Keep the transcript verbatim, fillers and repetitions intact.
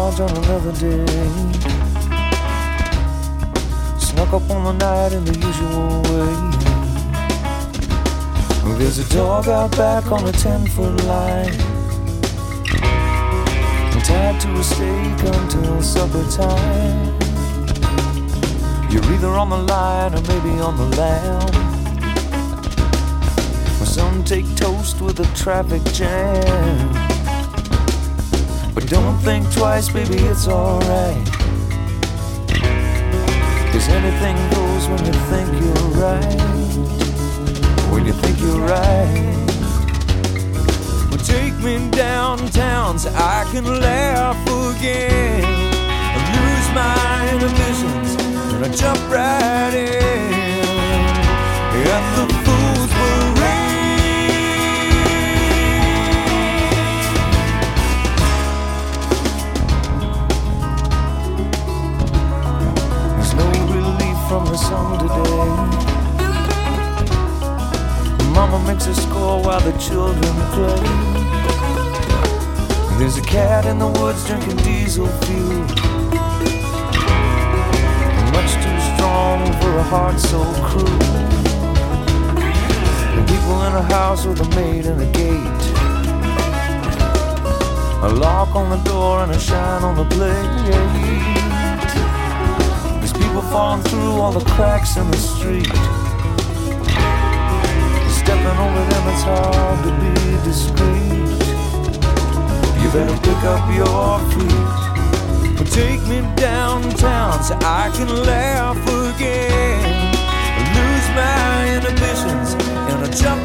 charge on another day. Snuck up on the night in the usual way. There's a dog out back on a ten-foot line, tied to a stake until supper time. You're either on the line or maybe on the lam. Some take toast with a traffic jam. But don't think twice, baby, it's alright. Cause anything goes when you think you're right. When you think you're right. Well, take me downtown so I can laugh again, and lose my inhibitions, and I jump right in at the Fool's Parade. From the sun today, Mama makes a score while the children play. There's a cat in the woods drinking diesel fuel, much too strong for a heart so cruel. And people in a house with a maid and a gate, a lock on the door and a shine on the plate. People falling through all the cracks in the street. Stepping over them, it's hard to be discreet. You better pick up your feet. But take me downtown so I can laugh again, lose my inhibitions, and I jump